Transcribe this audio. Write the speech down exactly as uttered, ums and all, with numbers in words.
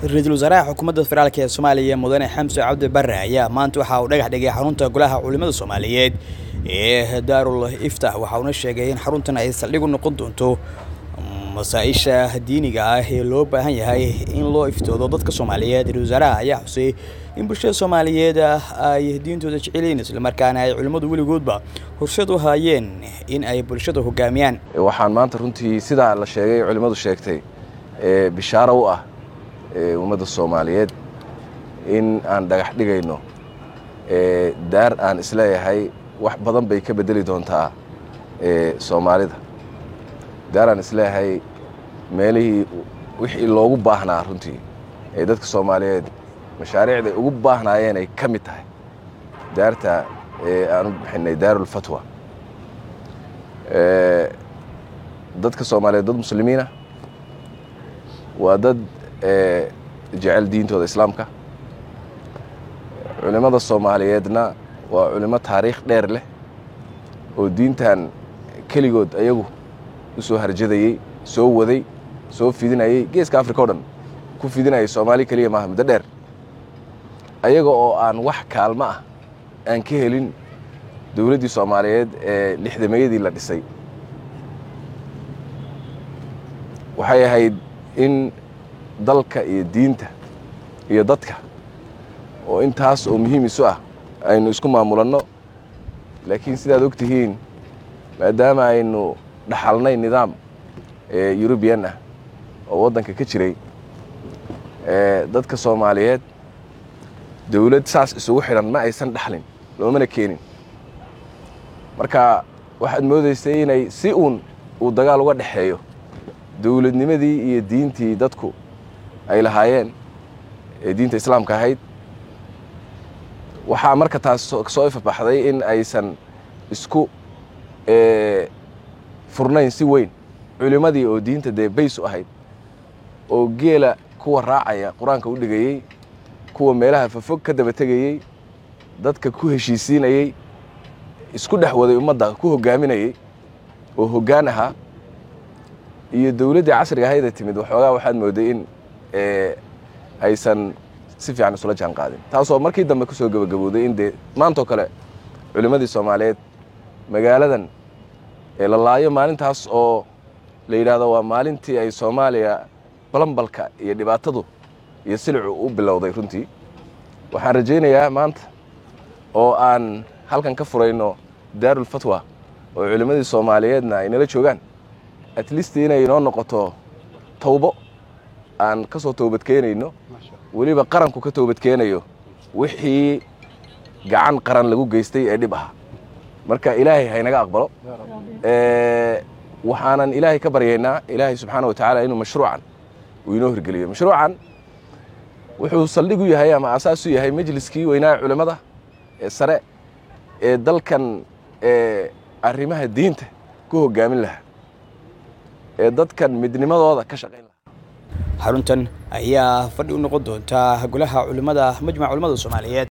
رئيسل وزراء حكومة الفدرالية الصومالية مدن حمزة عبد برع ayaa maanta waxa uu dhagax dhigay xarunta golaha culimada Soomaaliyeed ee Daarul Iftah waxa uu sheegay in xaruntan ay saldhig u noqon doonto masaa'isha diiniga ah ee loo baahan yahay in loo iftoodo dadka Soomaaliyeed. Ra'iisul wasaaraha ayaa xusay in bulshada Soomaaliyeed ay diintooda jecel yihiin isla markaana ay culimadu weligoodba horseed u haayeen in ay bulshada hoggaamiyaan. Waxaan maanta runtii sida la sheegay culimadu sheegtay ee bishaaro u ah ummadda Soomaaliyeed in aan dhagax dhigayno ee daar aan isleeyahay wax badan bay ka bedeli doontaa ee Soomaalida. daar aan isleeyahay meelihii wixii loogu baahnaa runtii ee dadka Soomaaliyeed mashaariicda ugu baahnaayeen ay ka mid tahay daarta ee aan bixinay Daarul Fatwa. ee dadka Soomaaliyeed dad muslimiin ah waa dad ee jecel diintooda islaamka. culimada Soomaaliyeedna waa culimo taariikh dheer leh oo diintan kaligood ayagu u soo harjadayay soo waday soo fidinayay geeska Afrika oo dhan ku fidinayay Soomaali kaliya ma muddo dheer ayaga oo aan wax kaalmo ah aan ka helin dawladda Soomaaliyeed ee lixdameeyadii la dhisay. waxay ahayd in dalka iyo diinta iyo dadka oo intaas oo muhiim isu ah aynu isku maamulanno. laakiin sidaad ogtihiin maadaama aynu dhaxalnay nidaam ee European ah oo wadanka ka jiray ee dadka Soomaaliyeed dawlad saas isugu xiran ma aysan dhaxlin loomana keenin. marka waxaad moodaysay inay si uun uu dagaal uga dhaxeeyo dawladnimadii iyo diintii dadku ay lahaayeen ee diinta islaamka ahayd. waxaa marka taas soo ifabaxday in aysan isku ee furnayn si weyn culimadii oo diinta de bays u ahayd oo geela kuwa raacaya quraanka u dhigayay kuwa meelaha fafog ka daba tagayay dadka ku heshiisiinayay isku dhaxwaday ummadda ku hogaaminayay oo hoggaan ahaa iyo dawladda casriga ahayd timid waxoogaa waxaad mooday in ee aysan si fiican isula jaan qaadin taasoo markii dambe ku soo gabagabowday in de maanta kale culimadii Soomaaliyeed magaaladan ee la laayo maalintaas oo la yiraahdo waa maalintii ay Soomaaliya balanbalka iyo dhibaatadu iyo silicu u bilowday runtii. waxaan rajaynayaa maanta oo aan halkan ka furayno Daarul Fatwa oo culimadii Soomaaliyeedna ay nala joogaan at least inay inoo noqoto tawbo aan ka soo toobad keenayno waliba qaranku ka toobad keenayo wixii gacan qaran lagu geystay ee dhib ah. marka Ilaahay hay naga aqbalo ee waxaanan Ilaahay ka baryeynaa Ilaahay subxaanahu wa ta'ala inuu mashruucan uu inoo hirgeliyo. mashruucan wuxuu saldhig u yahay ama asaas u yahay majliskii weynaa culimada ee sare ee dalkan ee arrimaha diinta ku hogaamin lahaa ee dadkan midnimadooda ka shaqeyn lahaa. xaruntan ayaa fadhi u noqon doonta golaha culimada majmac culimada Soomaaliyeed.